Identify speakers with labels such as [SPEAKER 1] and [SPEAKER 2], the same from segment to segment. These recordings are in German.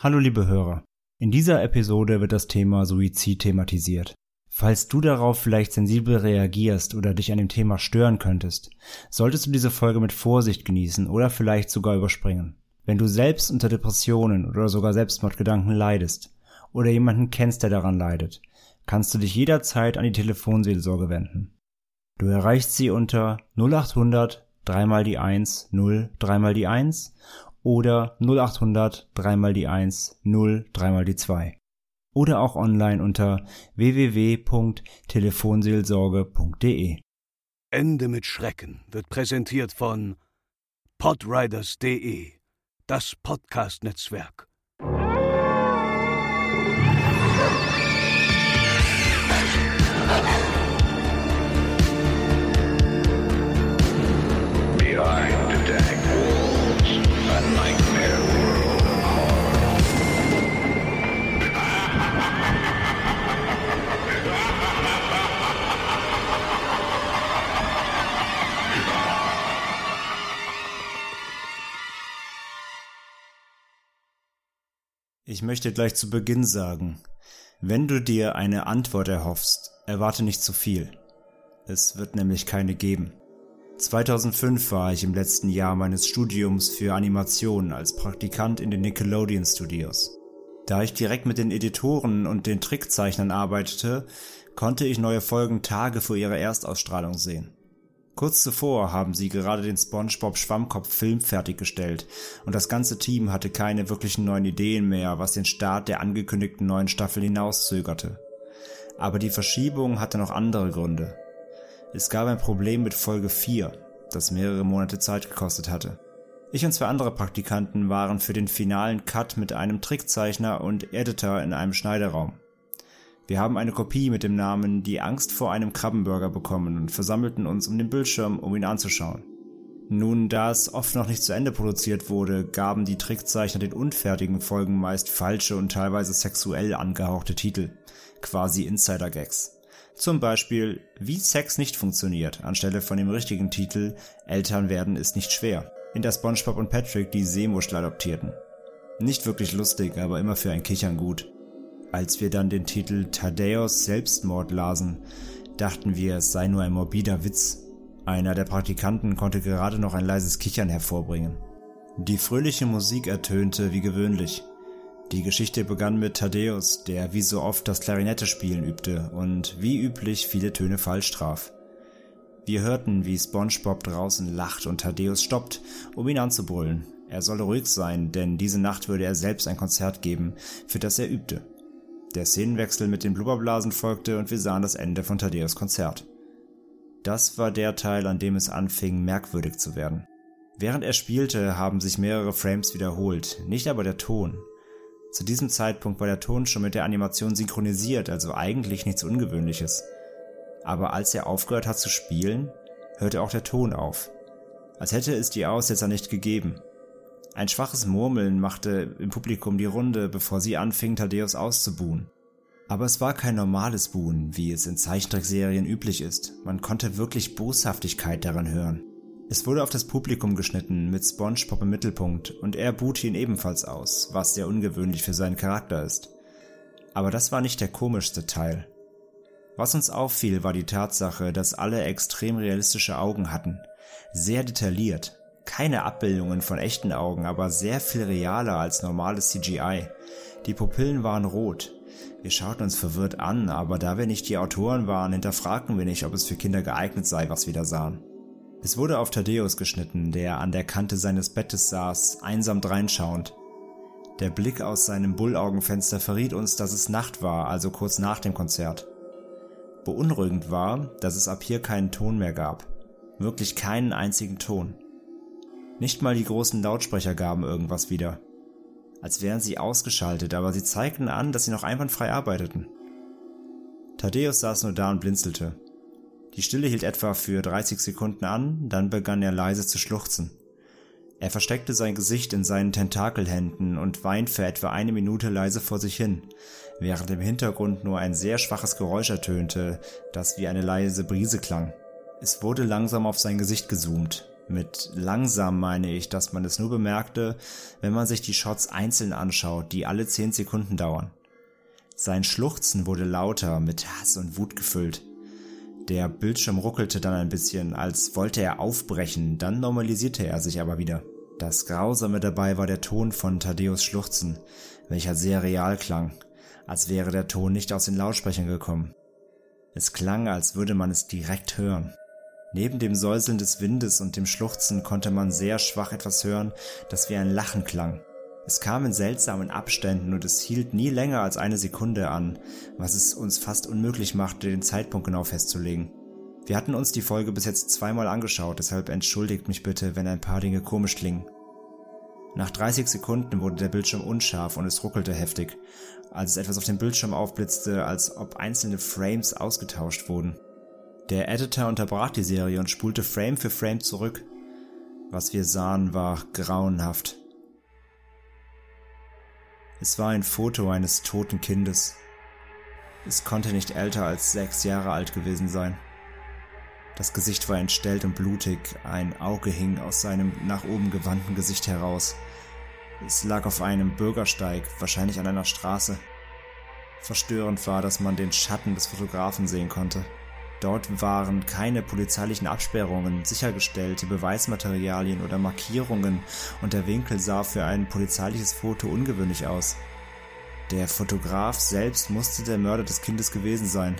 [SPEAKER 1] Hallo liebe Hörer, in dieser Episode wird das Thema Suizid thematisiert. Falls du darauf vielleicht sensibel reagierst oder dich an dem Thema stören könntest, solltest du diese Folge mit Vorsicht genießen oder vielleicht sogar überspringen. Wenn du selbst unter Depressionen oder sogar Selbstmordgedanken leidest oder jemanden kennst, der daran leidet, kannst du dich jederzeit an die Telefonseelsorge wenden. Du erreichst sie unter 0800 3 mal die 1 0 3 mal die 1 oder 0800 3 mal die 1 0 3 mal die 2 oder auch online unter www.telefonseelsorge.de.
[SPEAKER 2] Ende mit Schrecken wird präsentiert von podriders.de, das Podcast-Netzwerk.
[SPEAKER 3] Behind the dank walls, a nightmare world of horror.
[SPEAKER 1] Ich möchte gleich zu Beginn sagen, wenn du dir eine Antwort erhoffst, erwarte nicht zu viel. Es wird nämlich keine geben. 2005 war ich im letzten Jahr meines Studiums für Animation als Praktikant in den Nickelodeon Studios. Da ich direkt mit den Editoren und den Trickzeichnern arbeitete, konnte ich neue Folgen Tage vor ihrer Erstausstrahlung sehen. Kurz zuvor haben sie gerade den SpongeBob-Schwammkopf-Film fertiggestellt und das ganze Team hatte keine wirklichen neuen Ideen mehr, was den Start der angekündigten neuen Staffel hinauszögerte. Aber die Verschiebung hatte noch andere Gründe. Es gab ein Problem mit Folge 4, das mehrere Monate Zeit gekostet hatte. Ich und zwei andere Praktikanten waren für den finalen Cut mit einem Trickzeichner und Editor in einem Schneideraum. Wir haben eine Kopie mit dem Namen Die Angst vor einem Krabbenburger bekommen und versammelten uns um den Bildschirm, um ihn anzuschauen. Nun, da es oft noch nicht zu Ende produziert wurde, gaben die Trickzeichner den unfertigen Folgen meist falsche und teilweise sexuell angehauchte Titel, quasi Insider-Gags. Zum Beispiel, wie Sex nicht funktioniert, anstelle von dem richtigen Titel Eltern werden ist nicht schwer, in der SpongeBob und Patrick die Seemuschel adoptierten. Nicht wirklich lustig, aber immer für ein Kichern gut. Als wir dann den Titel Thaddeus Selbstmord lasen, dachten wir, es sei nur ein morbider Witz. Einer der Praktikanten konnte gerade noch ein leises Kichern hervorbringen. Die fröhliche Musik ertönte wie gewöhnlich. Die Geschichte begann mit Thaddeus, der wie so oft das Klarinette-Spielen übte und wie üblich viele Töne falsch traf. Wir hörten, wie SpongeBob draußen lacht und Thaddeus stoppt, um ihn anzubrüllen. Er solle ruhig sein, denn diese Nacht würde er selbst ein Konzert geben, für das er übte. Der Szenenwechsel mit den Blubberblasen folgte und wir sahen das Ende von Thaddeus Konzert. Das war der Teil, an dem es anfing, merkwürdig zu werden. Während er spielte, haben sich mehrere Frames wiederholt, nicht aber der Ton. Zu diesem Zeitpunkt war der Ton schon mit der Animation synchronisiert, also eigentlich nichts Ungewöhnliches. Aber als er aufgehört hat zu spielen, hörte auch der Ton auf. Als hätte es die Aussetzer nicht gegeben. Ein schwaches Murmeln machte im Publikum die Runde, bevor sie anfingen, Thaddeus auszubuhen. Aber es war kein normales Buhen, wie es in Zeichentrickserien üblich ist. Man konnte wirklich Boshaftigkeit daran hören. Es wurde auf das Publikum geschnitten, mit SpongeBob im Mittelpunkt, und er buhte ihn ebenfalls aus, was sehr ungewöhnlich für seinen Charakter ist. Aber das war nicht der komischste Teil. Was uns auffiel, war die Tatsache, dass alle extrem realistische Augen hatten. Sehr detailliert. Keine Abbildungen von echten Augen, aber sehr viel realer als normales CGI. Die Pupillen waren rot. Wir schauten uns verwirrt an, aber da wir nicht die Autoren waren, hinterfragten wir nicht, ob es für Kinder geeignet sei, was wir da sahen. Es wurde auf Thaddeus geschnitten, der an der Kante seines Bettes saß, einsam dreinschauend. Der Blick aus seinem Bullaugenfenster verriet uns, dass es Nacht war, also kurz nach dem Konzert. Beunruhigend war, dass es ab hier keinen Ton mehr gab. Wirklich keinen einzigen Ton. Nicht mal die großen Lautsprecher gaben irgendwas wieder. Als wären sie ausgeschaltet, aber sie zeigten an, dass sie noch einwandfrei arbeiteten. Thaddeus saß nur da und blinzelte. Die Stille hielt etwa für 30 Sekunden an, dann begann er leise zu schluchzen. Er versteckte sein Gesicht in seinen Tentakelhänden und weint für etwa 1 Minute leise vor sich hin, während im Hintergrund nur ein sehr schwaches Geräusch ertönte, das wie eine leise Brise klang. Es wurde langsam auf sein Gesicht gezoomt. Mit langsam meine ich, dass man es nur bemerkte, wenn man sich die Shots einzeln anschaut, die alle 10 Sekunden dauern. Sein Schluchzen wurde lauter, mit Hass und Wut gefüllt. Der Bildschirm ruckelte dann ein bisschen, als wollte er aufbrechen, dann normalisierte er sich aber wieder. Das Grausame dabei war der Ton von Thaddeus Schluchzen, welcher sehr real klang, als wäre der Ton nicht aus den Lautsprechern gekommen. Es klang, als würde man es direkt hören. Neben dem Säuseln des Windes und dem Schluchzen konnte man sehr schwach etwas hören, das wie ein Lachen klang. Es kam in seltsamen Abständen und es hielt nie länger als 1 Sekunde an, was es uns fast unmöglich machte, den Zeitpunkt genau festzulegen. Wir hatten uns die Folge bis jetzt 2-mal angeschaut, deshalb entschuldigt mich bitte, wenn ein paar Dinge komisch klingen. Nach 30 Sekunden wurde der Bildschirm unscharf und es ruckelte heftig, als es etwas auf dem Bildschirm aufblitzte, als ob einzelne Frames ausgetauscht wurden. Der Editor unterbrach die Serie und spulte Frame für Frame zurück. Was wir sahen, war grauenhaft. Es war ein Foto eines toten Kindes. Es konnte nicht älter als 6 Jahre alt gewesen sein. Das Gesicht war entstellt und blutig, ein Auge hing aus seinem nach oben gewandten Gesicht heraus. Es lag auf einem Bürgersteig, wahrscheinlich an einer Straße. Verstörend war, dass man den Schatten des Fotografen sehen konnte. Dort waren keine polizeilichen Absperrungen, sichergestellte Beweismaterialien oder Markierungen und der Winkel sah für ein polizeiliches Foto ungewöhnlich aus. Der Fotograf selbst musste der Mörder des Kindes gewesen sein.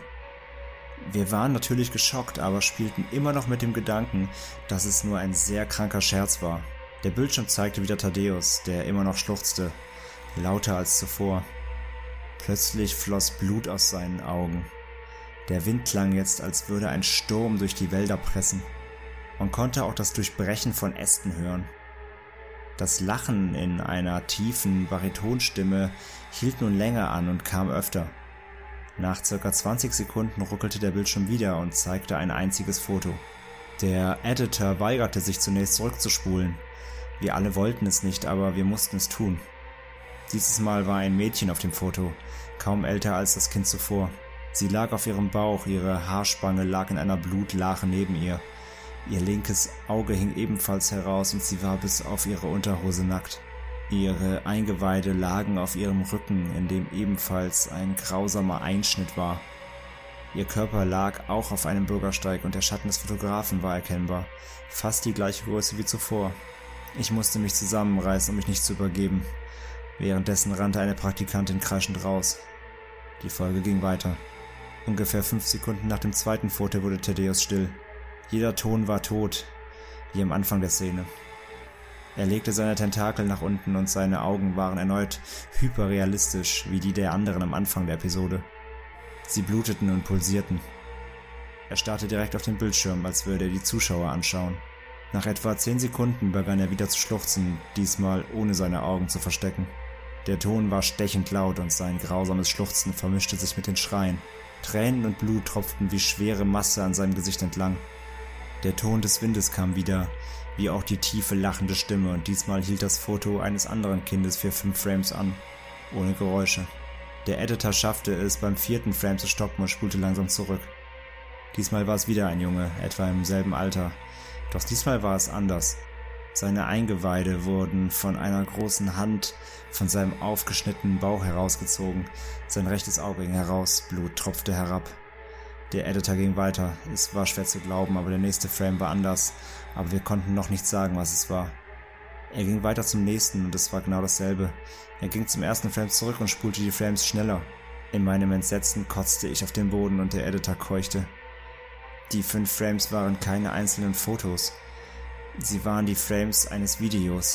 [SPEAKER 1] Wir waren natürlich geschockt, aber spielten immer noch mit dem Gedanken, dass es nur ein sehr kranker Scherz war. Der Bildschirm zeigte wieder Thaddeus, der immer noch schluchzte, lauter als zuvor. Plötzlich floss Blut aus seinen Augen. Der Wind klang jetzt, als würde ein Sturm durch die Wälder pressen. Man konnte auch das Durchbrechen von Ästen hören. Das Lachen in einer tiefen Baritonstimme hielt nun länger an und kam öfter. Nach ca. 20 Sekunden ruckelte der Bildschirm wieder und zeigte ein einziges Foto. Der Editor weigerte sich zunächst zurückzuspulen. Wir alle wollten es nicht, aber wir mussten es tun. Dieses Mal war ein Mädchen auf dem Foto, kaum älter als das Kind zuvor. Sie lag auf ihrem Bauch, ihre Haarspange lag in einer Blutlache neben ihr. Ihr linkes Auge hing ebenfalls heraus und sie war bis auf ihre Unterhose nackt. Ihre Eingeweide lagen auf ihrem Rücken, in dem ebenfalls ein grausamer Einschnitt war. Ihr Körper lag auch auf einem Bürgersteig und der Schatten des Fotografen war erkennbar, fast die gleiche Größe wie zuvor. Ich musste mich zusammenreißen, um mich nicht zu übergeben. Währenddessen rannte eine Praktikantin kreischend raus. Die Folge ging weiter. Ungefähr 5 Sekunden nach dem zweiten Foto wurde Thaddeus still. Jeder Ton war tot, wie am Anfang der Szene. Er legte seine Tentakel nach unten und seine Augen waren erneut hyperrealistisch, wie die der anderen am Anfang der Episode. Sie bluteten und pulsierten. Er starrte direkt auf den Bildschirm, als würde er die Zuschauer anschauen. Nach etwa 10 Sekunden begann er wieder zu schluchzen, diesmal ohne seine Augen zu verstecken. Der Ton war stechend laut und sein grausames Schluchzen vermischte sich mit den Schreien. Tränen und Blut tropften wie schwere Masse an seinem Gesicht entlang. Der Ton des Windes kam wieder, wie auch die tiefe lachende Stimme und diesmal hielt das Foto eines anderen Kindes für 5 Frames an, ohne Geräusche. Der Editor schaffte es beim 4. Frame zu stoppen und spulte langsam zurück. Diesmal war es wieder ein Junge, etwa im selben Alter, doch diesmal war es anders. Seine Eingeweide wurden von einer großen Hand von seinem aufgeschnittenen Bauch herausgezogen, sein rechtes Auge ging heraus, Blut tropfte herab. Der Editor ging weiter, es war schwer zu glauben, aber der nächste Frame war anders, aber wir konnten noch nicht sagen, was es war. Er ging weiter zum nächsten und es war genau dasselbe. Er ging zum ersten Frame zurück und spulte die Frames schneller. In meinem Entsetzen kotzte ich auf den Boden und der Editor keuchte. Die 5 Frames waren keine einzelnen Fotos. Sie waren die Frames eines Videos.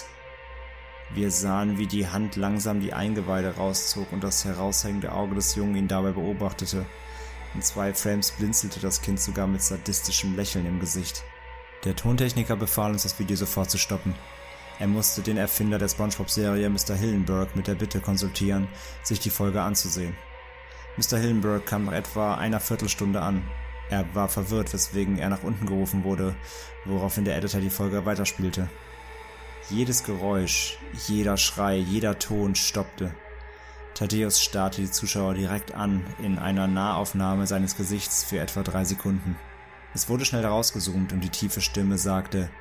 [SPEAKER 1] Wir sahen, wie die Hand langsam die Eingeweide rauszog und das heraushängende Auge des Jungen ihn dabei beobachtete. In 2 Frames blinzelte das Kind sogar mit sadistischem Lächeln im Gesicht. Der Tontechniker befahl uns, das Video sofort zu stoppen. Er musste den Erfinder der SpongeBob-Serie Mr. Hillenburg mit der Bitte konsultieren, sich die Folge anzusehen. Mr. Hillenburg kam nach etwa einer Viertelstunde an. Er war verwirrt, weswegen er nach unten gerufen wurde, woraufhin der Editor die Folge weiterspielte. Jedes Geräusch, jeder Schrei, jeder Ton stoppte. Thaddeus starrte die Zuschauer direkt an, in einer Nahaufnahme seines Gesichts für etwa 3 Sekunden. Es wurde schnell rausgezoomt und die tiefe Stimme sagte: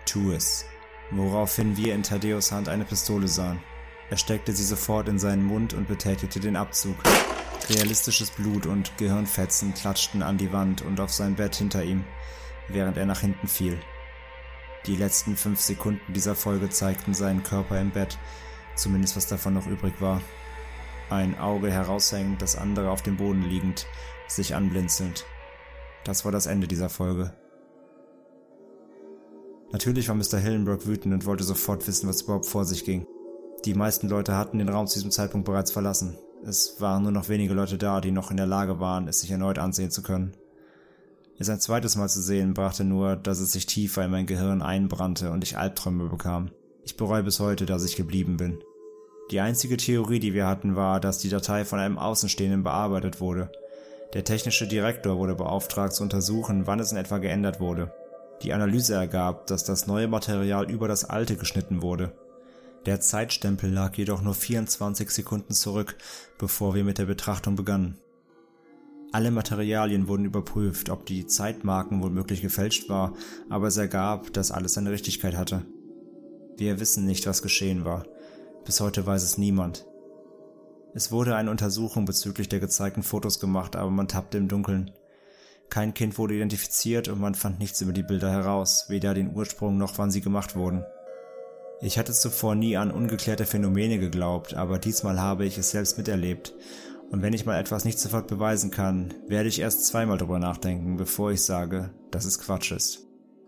[SPEAKER 1] Tu es. Woraufhin wir in Thaddeus Hand eine Pistole sahen. Er steckte sie sofort in seinen Mund und betätigte den Abzug. Realistisches Blut und Gehirnfetzen klatschten an die Wand und auf sein Bett hinter ihm, während er nach hinten fiel. Die letzten 5 Sekunden dieser Folge zeigten seinen Körper im Bett, zumindest was davon noch übrig war. Ein Auge heraushängend, das andere auf dem Boden liegend, sich anblinzelnd. Das war das Ende dieser Folge. Natürlich war Mr. Hillenburg wütend und wollte sofort wissen, was überhaupt vor sich ging. Die meisten Leute hatten den Raum zu diesem Zeitpunkt bereits verlassen. Es waren nur noch wenige Leute da, die noch in der Lage waren, es sich erneut ansehen zu können. Es ein zweites Mal zu sehen, brachte nur, dass es sich tiefer in mein Gehirn einbrannte und ich Albträume bekam. Ich bereue bis heute, dass ich geblieben bin. Die einzige Theorie, die wir hatten, war, dass die Datei von einem Außenstehenden bearbeitet wurde. Der technische Direktor wurde beauftragt zu untersuchen, wann es in etwa geändert wurde. Die Analyse ergab, dass das neue Material über das alte geschnitten wurde. Der Zeitstempel lag jedoch nur 24 Sekunden zurück, bevor wir mit der Betrachtung begannen. Alle Materialien wurden überprüft, ob die Zeitmarken womöglich gefälscht war, aber es ergab, dass alles seine Richtigkeit hatte. Wir wissen nicht, was geschehen war. Bis heute weiß es niemand. Es wurde eine Untersuchung bezüglich der gezeigten Fotos gemacht, aber man tappte im Dunkeln. Kein Kind wurde identifiziert und man fand nichts über die Bilder heraus, weder den Ursprung noch wann sie gemacht wurden. Ich hatte zuvor nie an ungeklärte Phänomene geglaubt, aber diesmal habe ich es selbst miterlebt. Und wenn ich mal etwas nicht sofort beweisen kann, werde ich erst zweimal drüber nachdenken, bevor ich sage, dass es Quatsch ist.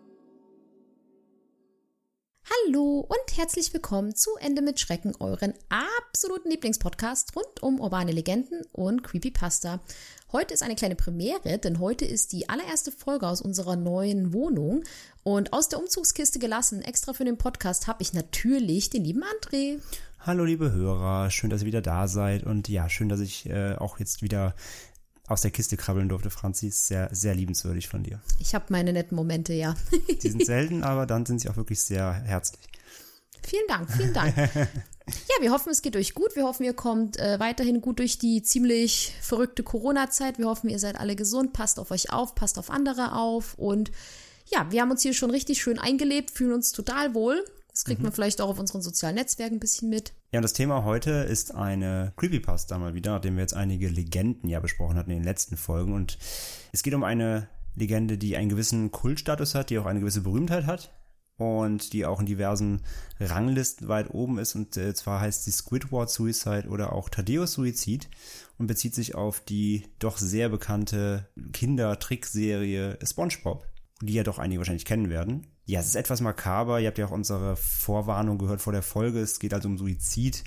[SPEAKER 4] Hallo und herzlich willkommen zu Ende mit Schrecken, euren absoluten Lieblingspodcast rund um urbane Legenden und Creepypasta. Heute ist eine kleine Premiere, denn heute ist die allererste Folge aus unserer neuen Wohnung und aus der Umzugskiste gelassen, extra für den Podcast, habe ich natürlich den lieben André.
[SPEAKER 1] Hallo liebe Hörer, schön, dass ihr wieder da seid und ja, schön, dass ich auch jetzt wieder aus der Kiste krabbeln durfte, Franzi. Ist sehr, sehr liebenswürdig von dir.
[SPEAKER 4] Ich habe meine netten Momente, ja.
[SPEAKER 1] Die sind selten, aber dann sind sie auch wirklich sehr herzlich.
[SPEAKER 4] Vielen Dank, vielen Dank. Ja, wir hoffen, es geht euch gut. Wir hoffen, ihr kommt weiterhin gut durch die ziemlich verrückte Corona-Zeit. Wir hoffen, ihr seid alle gesund, passt auf euch auf, passt auf andere auf. Und ja, wir haben uns hier schon richtig schön eingelebt, fühlen uns total wohl. Das kriegt man vielleicht auch auf unseren sozialen Netzwerken ein bisschen mit.
[SPEAKER 1] Ja, und das Thema heute ist eine Creepypasta mal wieder, nachdem wir jetzt einige Legenden ja besprochen hatten in den letzten Folgen. Und es geht um eine Legende, die einen gewissen Kultstatus hat, die auch eine gewisse Berühmtheit hat und die auch in diversen Ranglisten weit oben ist. Und zwar heißt sie Squidward Suicide oder auch Thaddeus Suizid und bezieht sich auf die doch sehr bekannte Kindertrickserie SpongeBob, die ja doch einige wahrscheinlich kennen werden. Ja, es ist etwas makaber. Ihr habt ja auch unsere Vorwarnung gehört vor der Folge. Es geht also um Suizid.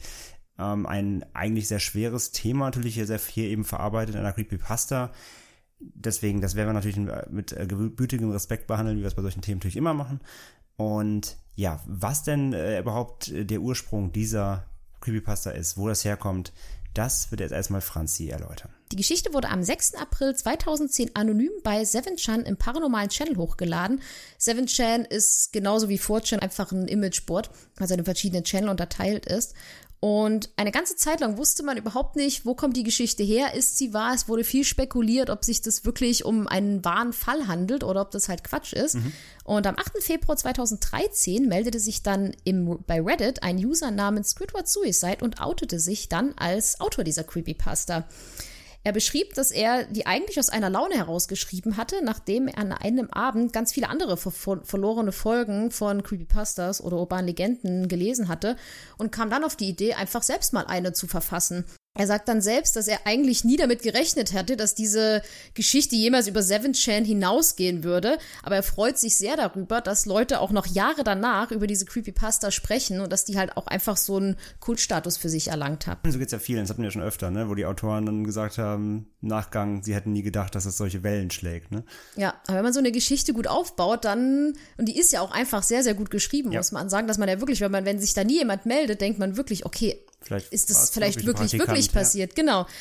[SPEAKER 1] Ein eigentlich sehr schweres Thema, natürlich hier sehr viel eben verarbeitet in einer Creepypasta. Deswegen, das werden wir natürlich mit gebütigem Respekt behandeln, wie wir es bei solchen Themen natürlich immer machen. Und ja, was denn überhaupt der Ursprung dieser Creepypasta ist, wo das herkommt, das wird jetzt erstmal Franzi erläutern.
[SPEAKER 4] Die Geschichte wurde am 6. April 2010 anonym bei 7chan im paranormalen Channel hochgeladen. 7chan ist genauso wie 4chan einfach ein Imageboard, also in verschiedene Channel unterteilt ist. Und eine ganze Zeit lang wusste man überhaupt nicht, wo kommt die Geschichte her, ist sie wahr? Es wurde viel spekuliert, ob sich das wirklich um einen wahren Fall handelt oder ob das halt Quatsch ist. Und am 8. Februar 2013 meldete sich dann bei Reddit ein User namens Squidward Suicide und outete sich dann als Autor dieser Creepypasta. Er beschrieb, dass er die eigentlich aus einer Laune herausgeschrieben hatte, nachdem er an einem Abend ganz viele andere verlorene Folgen von Creepypastas oder urbanen Legenden gelesen hatte und kam dann auf die Idee, einfach selbst mal eine zu verfassen. Er sagt dann selbst, dass er eigentlich nie damit gerechnet hätte, dass diese Geschichte jemals über 7chan hinausgehen würde, aber er freut sich sehr darüber, dass Leute auch noch Jahre danach über diese Creepypasta sprechen und dass die halt auch einfach so einen Kultstatus für sich erlangt haben.
[SPEAKER 1] So geht's ja vielen, das hatten wir ja schon öfter, ne, wo die Autoren dann gesagt haben, im Nachgang, sie hätten nie gedacht, dass es solche Wellen schlägt, ne?
[SPEAKER 4] Ja, aber wenn man so eine Geschichte gut aufbaut, dann, und die ist ja auch einfach sehr, sehr gut geschrieben, muss man sagen, dass man ja wirklich, wenn sich da nie jemand meldet, denkt man wirklich, okay, ist das vielleicht wirklich passiert, genau.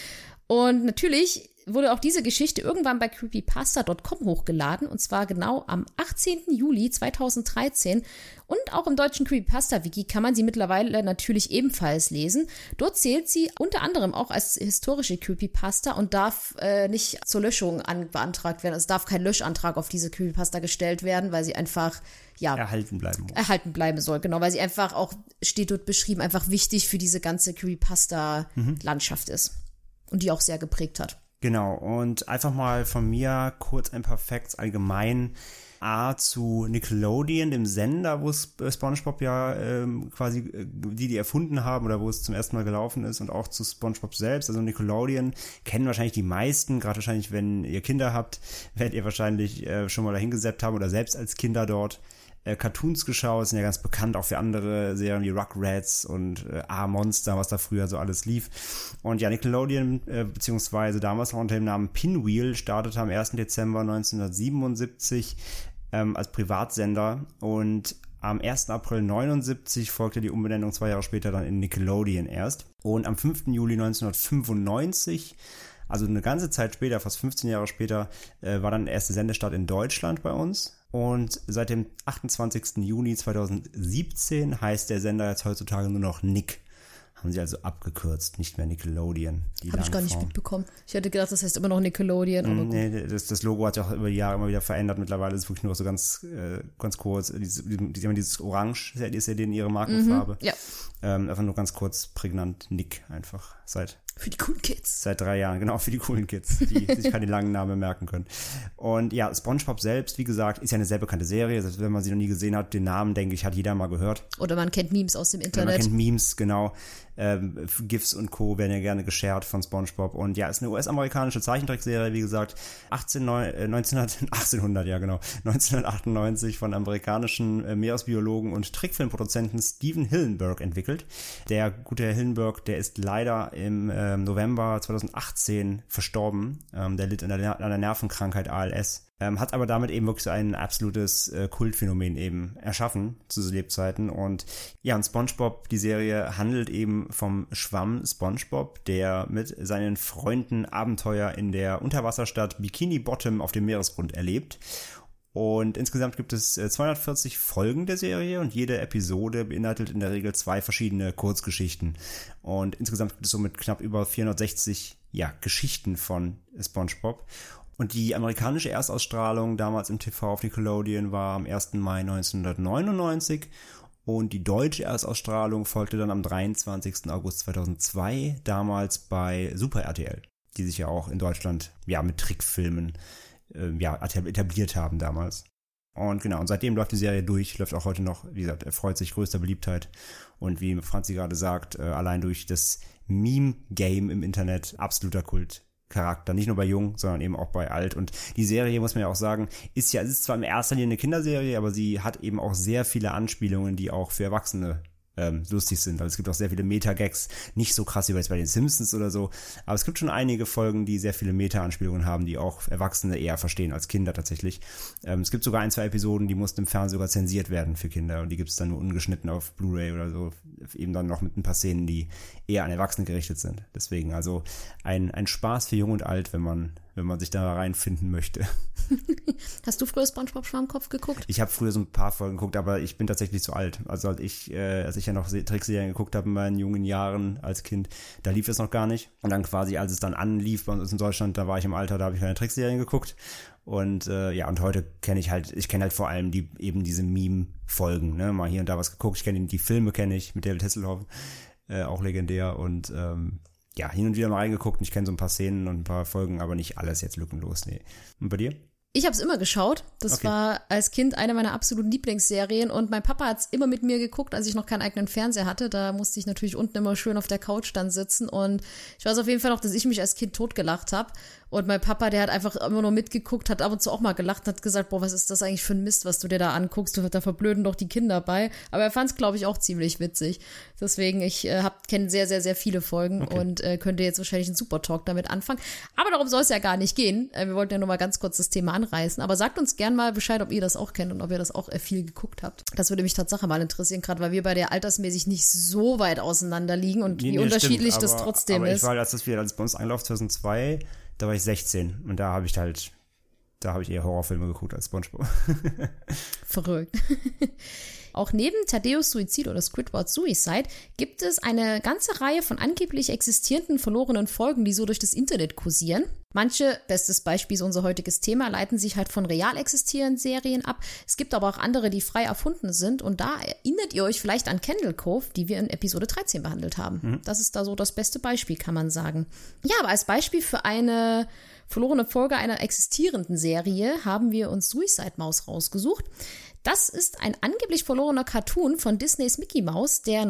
[SPEAKER 4] Und natürlich wurde auch diese Geschichte irgendwann bei creepypasta.com hochgeladen, und zwar genau am 18. Juli 2013. Und auch im deutschen Creepypasta-Wiki kann man sie mittlerweile natürlich ebenfalls lesen. Dort zählt sie unter anderem auch als historische Creepypasta und darf nicht zur Löschung beantragt werden. Also es darf kein Löschantrag auf diese Creepypasta gestellt werden, weil sie einfach
[SPEAKER 1] erhalten bleiben
[SPEAKER 4] soll, genau, weil sie einfach auch, steht dort beschrieben, einfach wichtig für diese ganze Creepypasta-Landschaft ist und die auch sehr geprägt hat.
[SPEAKER 1] Genau, und einfach mal von mir kurz ein paar Facts allgemein. Zu Nickelodeon, dem Sender, wo SpongeBob ja quasi die erfunden haben oder wo es zum ersten Mal gelaufen ist, und auch zu SpongeBob selbst. Also Nickelodeon kennen wahrscheinlich die meisten, gerade wahrscheinlich, wenn ihr Kinder habt, werdet ihr wahrscheinlich schon mal dahin gesappt haben oder selbst als Kinder dort Cartoons geschaut, sind ja ganz bekannt auch für andere Serien wie Rugrats und A-Monster, was da früher so alles lief. Und ja, Nickelodeon, beziehungsweise damals noch unter dem Namen Pinwheel, startete am 1. Dezember 1977 als Privatsender, und am 1. April 1979 folgte die Umbenennung 2 Jahre später dann in Nickelodeon erst. Und am 5. Juli 1995, also eine ganze Zeit später, fast 15 Jahre später, war dann der erste Sendestart in Deutschland bei uns. Und seit dem 28. Juni 2017 heißt der Sender jetzt heutzutage nur noch Nick. Haben sie also abgekürzt, nicht mehr Nickelodeon.
[SPEAKER 4] Habe ich gar nicht mitbekommen. Ich hätte gedacht, das heißt immer noch Nickelodeon. Aber
[SPEAKER 1] nee, das Logo hat sich auch über die Jahre immer wieder verändert. Mittlerweile ist es wirklich nur so ganz kurz. Dieses Orange ist ja denen ihre Markenfarbe.
[SPEAKER 4] Ja.
[SPEAKER 1] Einfach nur ganz kurz prägnant Nick einfach
[SPEAKER 4] für die coolen Kids.
[SPEAKER 1] Seit 3 Jahren, genau, für die coolen Kids, die sich keine langen Namen merken können. Und ja, SpongeBob selbst, wie gesagt, ist ja eine sehr bekannte Serie. Selbst wenn man sie noch nie gesehen hat, den Namen, denke ich, hat jeder mal gehört.
[SPEAKER 4] Oder man kennt Memes aus dem Internet.
[SPEAKER 1] Oder man kennt Memes, genau. GIFs und Co. werden ja gerne geshared von SpongeBob. Und ja, ist eine US-amerikanische Zeichentrickserie, wie gesagt, 1998 von amerikanischen Meeresbiologen und Trickfilmproduzenten Steven Hillenburg entwickelt. Der gute Herr Hillenburg, der ist leider im November 2018 verstorben. Der litt an der Nervenkrankheit ALS. Hat aber damit eben wirklich so ein absolutes Kultphänomen eben erschaffen zu Lebzeiten. Und ja, und SpongeBob, die Serie, handelt eben vom Schwamm SpongeBob, der mit seinen Freunden Abenteuer in der Unterwasserstadt Bikini Bottom auf dem Meeresgrund erlebt. Und insgesamt gibt es 240 Folgen der Serie, und jede Episode beinhaltet in der Regel 2 verschiedene Kurzgeschichten. Und insgesamt gibt es somit knapp über 460 Geschichten von SpongeBob. Und die amerikanische Erstausstrahlung damals im TV auf Nickelodeon war am 1. Mai 1999, und die deutsche Erstausstrahlung folgte dann am 23. August 2002, damals bei Super RTL, die sich ja auch in Deutschland mit Trickfilmen etabliert haben damals. Und genau, und seitdem läuft die Serie durch, läuft auch heute noch, wie gesagt, erfreut sich größter Beliebtheit. Und wie Franzi gerade sagt, allein durch das Meme-Game im Internet absoluter Kultcharakter, nicht nur bei Jung, sondern eben auch bei Alt. Und die Serie, muss man ja auch sagen, es ist zwar in erster Linie eine Kinderserie, aber sie hat eben auch sehr viele Anspielungen, die auch für Erwachsene lustig sind. Also es gibt auch sehr viele Meta-Gags, nicht so krass wie bei den Simpsons oder so, aber es gibt schon einige Folgen, die sehr viele Meta-Anspielungen haben, die auch Erwachsene eher verstehen als Kinder tatsächlich. Es gibt sogar 1, 2 Episoden, die mussten im Fernsehen sogar zensiert werden für Kinder, und die gibt es dann nur ungeschnitten auf Blu-ray oder so, eben dann noch mit ein paar Szenen, die eher an Erwachsene gerichtet sind. Deswegen also ein Spaß für Jung und Alt, wenn man sich da reinfinden möchte.
[SPEAKER 4] Hast du früher SpongeBob Schwammkopf geguckt?
[SPEAKER 1] Ich habe früher so ein paar Folgen geguckt, aber ich bin tatsächlich zu alt. Also als ich ja noch Trickserien geguckt habe in meinen jungen Jahren als Kind, da lief es noch gar nicht. Und dann quasi, als es dann anlief bei uns in Deutschland, da war ich im Alter, da habe ich keine Trickserien geguckt. Und und heute kenne ich halt vor allem diese Meme-Folgen, ne? Mal hier und da was geguckt. Die Filme kenne ich mit David Hasselhoff, auch legendär, und hin und wieder mal reingeguckt, und ich kenne so ein paar Szenen und ein paar Folgen, aber nicht alles jetzt lückenlos, nee. Und bei dir?
[SPEAKER 4] Ich habe es immer geschaut. Das war als Kind eine meiner absoluten Lieblingsserien, und mein Papa hat es immer mit mir geguckt, als ich noch keinen eigenen Fernseher hatte. Da musste ich natürlich unten immer schön auf der Couch dann sitzen, und ich weiß auf jeden Fall noch, dass ich mich als Kind totgelacht habe. Und mein Papa, der hat einfach immer nur mitgeguckt, hat ab und zu auch mal gelacht, hat gesagt, boah, was ist das eigentlich für ein Mist, was du dir da anguckst, da verblöden doch die Kinder bei. Aber er fand es, glaube ich, auch ziemlich witzig. Deswegen, ich kenne sehr, sehr, sehr viele Folgen und könnte jetzt wahrscheinlich einen Super Talk damit anfangen. Aber darum soll es ja gar nicht gehen. Wir wollten ja nur mal ganz kurz das Thema anreißen. Aber sagt uns gern mal Bescheid, ob ihr das auch kennt und ob ihr das auch viel geguckt habt. Das würde mich Tatsache mal interessieren, gerade weil wir bei der altersmäßig nicht so weit auseinander liegen und wie unterschiedlich das trotzdem ist.
[SPEAKER 1] Ich war, als bei uns angelaufen 2002, da war ich 16 und da habe ich eher Horrorfilme geguckt als SpongeBob.
[SPEAKER 4] Verrückt. Auch neben Thaddeus Suizid oder Squidward Suicide gibt es eine ganze Reihe von angeblich existierenden verlorenen Folgen, die so durch das Internet kursieren. Manche, bestes Beispiel ist unser heutiges Thema, leiten sich halt von real existierenden Serien ab. Es gibt aber auch andere, die frei erfunden sind. Und da erinnert ihr euch vielleicht an Candle Cove, die wir in Episode 13 behandelt haben. Das ist da so das beste Beispiel, kann man sagen. Ja, aber als Beispiel für eine verlorene Folge einer existierenden Serie haben wir uns Suicide Mouse rausgesucht. Das ist ein angeblich verlorener Cartoon von Disneys Mickey Mouse, der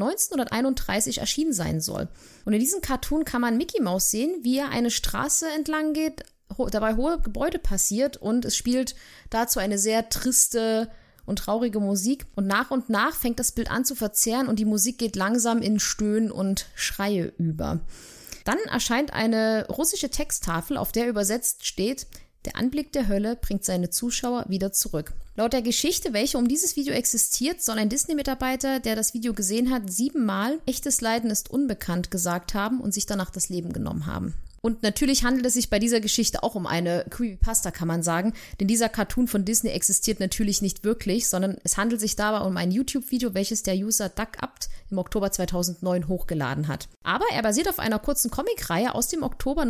[SPEAKER 4] 1931 erschienen sein soll. Und in diesem Cartoon kann man Mickey Mouse sehen, wie er eine Straße entlang geht, dabei hohe Gebäude passiert und es spielt dazu eine sehr triste und traurige Musik. Und nach fängt das Bild an zu verzerren und die Musik geht langsam in Stöhnen und Schreie über. Dann erscheint eine russische Texttafel, auf der übersetzt steht: Der Anblick der Hölle bringt seine Zuschauer wieder zurück. Laut der Geschichte, welche um dieses Video existiert, soll ein Disney-Mitarbeiter, der das Video gesehen hat, 7-mal echtes Leiden ist unbekannt gesagt haben und sich danach das Leben genommen haben. Und natürlich handelt es sich bei dieser Geschichte auch um eine Creepypasta, kann man sagen, denn dieser Cartoon von Disney existiert natürlich nicht wirklich, sondern es handelt sich dabei um ein YouTube-Video, welches der User DuckApt im Oktober 2009 hochgeladen hat. Aber er basiert auf einer kurzen Comicreihe aus dem Oktober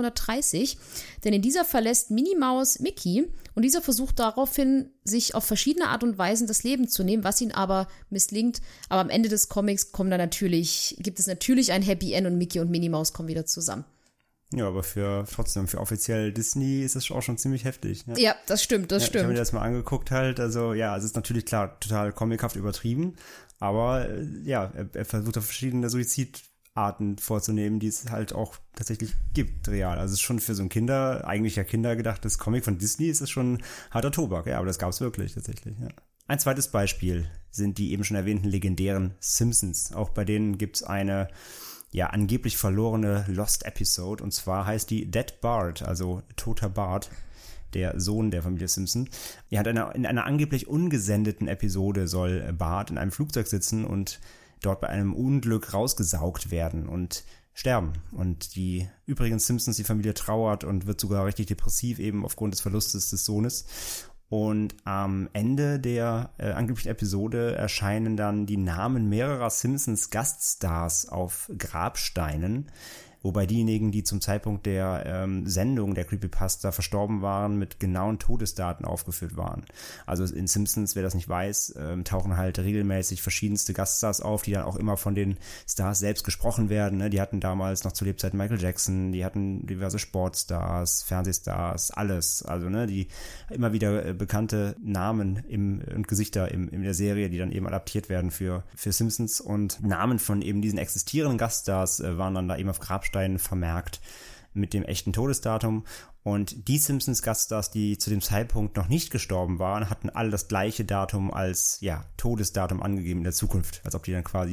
[SPEAKER 4] 1930, denn in dieser verlässt Minnie Maus Mickey und dieser versucht daraufhin, sich auf verschiedene Art und Weisen das Leben zu nehmen, was ihn aber misslingt. Aber am Ende des Comics gibt es natürlich ein Happy End und Mickey und Minnie Maus kommen wieder zusammen.
[SPEAKER 1] Ja, aber für offiziell Disney ist es auch schon ziemlich heftig. Ne?
[SPEAKER 4] Ja, das stimmt.
[SPEAKER 1] Ich habe mir das mal angeguckt halt, also ja, es ist natürlich klar, total comichaft übertrieben, aber ja, er versucht auf verschiedene Suizidarten vorzunehmen, die es halt auch tatsächlich gibt, real. Also es ist schon für so ein eigentlich Kinder gedachtes Comic von Disney, ist es schon harter Tobak, ja, aber das gab es wirklich tatsächlich, ja. Ein zweites Beispiel sind die eben schon erwähnten legendären Simpsons. Auch bei denen gibt's eine angeblich verlorene Lost Episode, und zwar heißt die Dead Bart, also toter Bart, der Sohn der Familie Simpson. In einer angeblich ungesendeten Episode soll Bart in einem Flugzeug sitzen und dort bei einem Unglück rausgesaugt werden und sterben. Und die übrigen Simpsons, die Familie trauert und wird sogar richtig depressiv, eben aufgrund des Verlustes des Sohnes. Und am Ende der angeblichen Episode erscheinen dann die Namen mehrerer Simpsons-Gaststars auf Grabsteinen, wobei diejenigen, die zum Zeitpunkt der Sendung der Creepypasta verstorben waren, mit genauen Todesdaten aufgeführt waren. Also in Simpsons, wer das nicht weiß, tauchen halt regelmäßig verschiedenste Gaststars auf, die dann auch immer von den Stars selbst gesprochen werden. Ne? Die hatten damals noch zu Lebzeiten Michael Jackson, die hatten diverse Sportstars, Fernsehstars, alles. Also ne, die immer wieder bekannte Namen und Gesichter in der Serie, die dann eben adaptiert werden für Simpsons, und Namen von eben diesen existierenden Gaststars waren dann da eben auf Grabsteinen vermerkt mit dem echten Todesdatum. Und die Simpsons-Gaststars, die zu dem Zeitpunkt noch nicht gestorben waren, hatten alle das gleiche Datum als Todesdatum angegeben in der Zukunft, als ob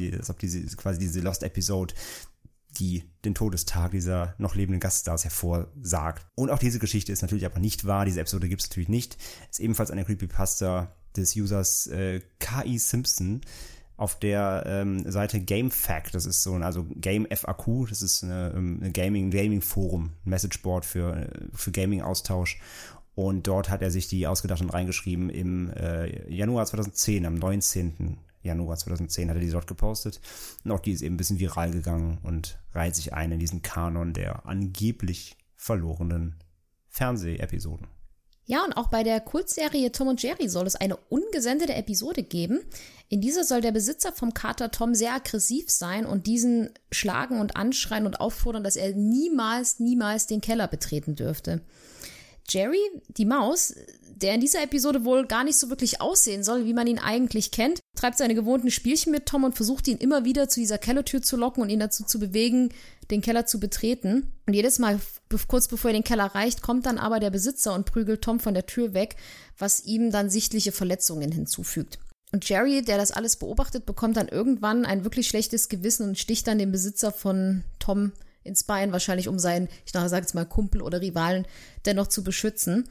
[SPEAKER 1] diese Lost Episode den Todestag dieser noch lebenden Gaststars hervorsagt. Und auch diese Geschichte ist natürlich aber nicht wahr. Diese Episode gibt es natürlich nicht. Ist ebenfalls eine Creepypasta des Users K.I. Simpson auf der Seite GameFAQ. Das ist also Game FAQ. Das ist eine Gaming-Forum, ein Messageboard für Gaming-Austausch. Und dort hat er sich die ausgedacht und reingeschrieben im Januar 2010, am 19. Januar 2010 hat er die dort gepostet. Und auch die ist eben ein bisschen viral gegangen und reiht sich ein in diesen Kanon der angeblich verlorenen Fernsehepisoden.
[SPEAKER 4] Ja, und auch bei der Kultserie Tom und Jerry soll es eine ungesendete Episode geben. In dieser soll der Besitzer vom Kater Tom sehr aggressiv sein und diesen schlagen und anschreien und auffordern, dass er niemals den Keller betreten dürfte. Jerry, die Maus, der in dieser Episode wohl gar nicht so wirklich aussehen soll, wie man ihn eigentlich kennt, treibt seine gewohnten Spielchen mit Tom und versucht ihn immer wieder zu dieser Kellertür zu locken und ihn dazu zu bewegen, den Keller zu betreten. Und jedes Mal, kurz bevor er den Keller erreicht, kommt dann aber der Besitzer und prügelt Tom von der Tür weg, was ihm dann sichtliche Verletzungen hinzufügt. Und Jerry, der das alles beobachtet, bekommt dann irgendwann ein wirklich schlechtes Gewissen und sticht dann den Besitzer von Tom ins Bein, wahrscheinlich um seinen, ich sage jetzt mal Kumpel oder Rivalen, dennoch zu beschützen.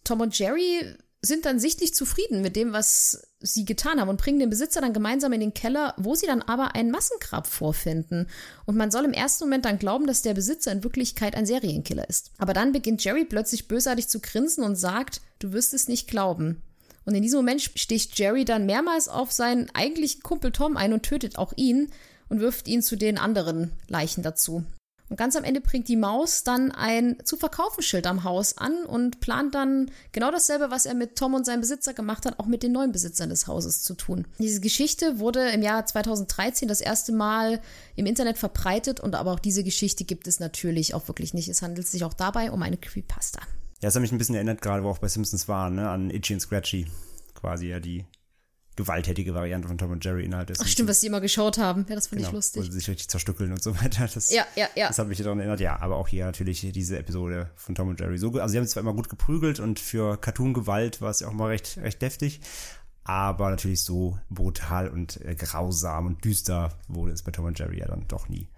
[SPEAKER 4] Tom und Jerry sind dann sichtlich zufrieden mit dem, was sie getan haben und bringen den Besitzer dann gemeinsam in den Keller, wo sie dann aber ein Massengrab vorfinden. Und man soll im ersten Moment dann glauben, dass der Besitzer in Wirklichkeit ein Serienkiller ist. Aber dann beginnt Jerry plötzlich bösartig zu grinsen und sagt, du wirst es nicht glauben. Und in diesem Moment sticht Jerry dann mehrmals auf seinen eigentlichen Kumpel Tom ein und tötet auch ihn und wirft ihn zu den anderen Leichen dazu. Und ganz am Ende bringt die Maus dann ein Zu-verkaufen-Schild am Haus an und plant dann genau dasselbe, was er mit Tom und seinem Besitzer gemacht hat, auch mit den neuen Besitzern des Hauses zu tun. Diese Geschichte wurde im Jahr 2013 das erste Mal im Internet verbreitet und aber auch diese Geschichte gibt es natürlich auch wirklich nicht. Es handelt sich auch dabei um eine Creepypasta.
[SPEAKER 1] Ja, es hat mich ein bisschen erinnert, gerade wo auch bei Simpsons waren, ne, an Itchy und Scratchy. Quasi ja die gewalttätige Variante von Tom und Jerry innerhalb des.
[SPEAKER 4] Ach stimmt, was die immer geschaut haben. Ja, das fand ich
[SPEAKER 1] Wo
[SPEAKER 4] lustig.
[SPEAKER 1] sie sich richtig zerstückeln und so weiter. Das,
[SPEAKER 4] Ja.
[SPEAKER 1] Das hat mich daran erinnert. Ja, aber auch hier natürlich diese Episode von Tom und Jerry. Also sie haben sich zwar immer gut geprügelt und für Cartoon-Gewalt war es ja auch mal recht deftig, aber natürlich so brutal und grausam und düster wurde es bei Tom und Jerry ja dann doch nie.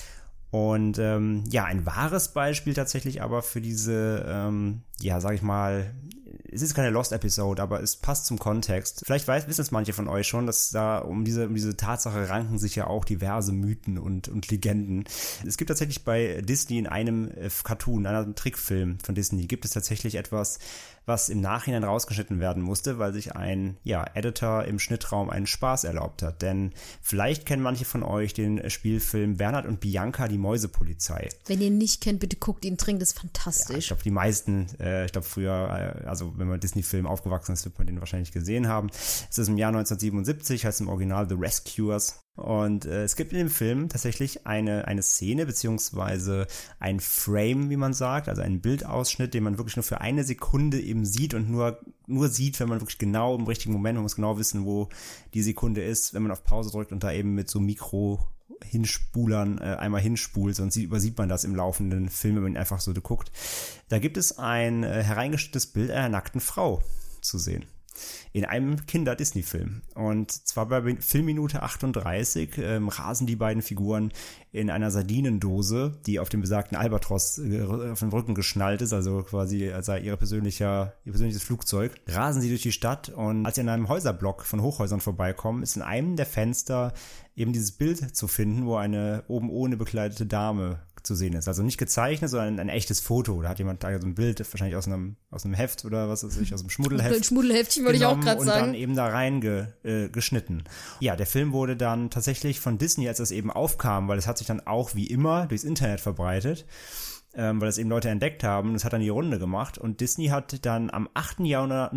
[SPEAKER 1] Und ein wahres Beispiel tatsächlich aber für diese, sag ich mal, es ist keine Lost-Episode, aber es passt zum Kontext. Vielleicht wissen es manche von euch schon, dass da um diese Tatsache ranken sich ja auch diverse Mythen und Legenden. Es gibt tatsächlich bei Disney in einem Cartoon, in einem Trickfilm von Disney, gibt es tatsächlich etwas, was im Nachhinein rausgeschnitten werden musste, weil sich ein Editor im Schnittraum einen Spaß erlaubt hat. Denn vielleicht kennen manche von euch den Spielfilm Bernhard und Bianca, die Mäusepolizei.
[SPEAKER 4] Wenn ihr ihn nicht kennt, bitte guckt ihn dringend, das ist fantastisch.
[SPEAKER 1] Ja, ich glaube, die meisten, früher, wenn man Disney-Film aufgewachsen ist, wird man den wahrscheinlich gesehen haben. Es ist im Jahr 1977, heißt im Original The Rescuers. Und es gibt in dem Film tatsächlich eine Szene, beziehungsweise ein Frame, wie man sagt, also einen Bildausschnitt, den man wirklich nur für eine Sekunde eben sieht und nur sieht, wenn man wirklich genau im richtigen Moment, man muss genau wissen, wo die Sekunde ist, wenn man auf Pause drückt und da eben mit so Mikro-Hinspulern einmal hinspult, sonst übersieht man das im laufenden Film, wenn man einfach so guckt. Da gibt es ein hereingestelltes Bild einer nackten Frau zu sehen. In einem Kinder-Disney-Film. Und zwar bei Filmminute 38 rasen die beiden Figuren in einer Sardinendose, die auf dem besagten Albatros auf dem Rücken geschnallt ist, also quasi als ihr persönliches Flugzeug, rasen sie durch die Stadt und als sie an einem Häuserblock von Hochhäusern vorbeikommen, ist in einem der Fenster eben dieses Bild zu finden, wo eine oben ohne bekleidete Dame zu sehen ist. Also nicht gezeichnet, sondern ein echtes Foto. Da hat jemand so ein Bild, wahrscheinlich aus einem Heft oder was weiß ich, aus einem Schmuddelheft.
[SPEAKER 4] Ein Schmuddelheftchen wollte ich auch gerade sagen.
[SPEAKER 1] Und dann eben da rein geschnitten. Ja, der Film wurde dann tatsächlich von Disney, als das eben aufkam, weil es hat sich dann auch wie immer durchs Internet verbreitet, weil das eben Leute entdeckt haben. Das hat dann die Runde gemacht und Disney hat dann am 8. Januar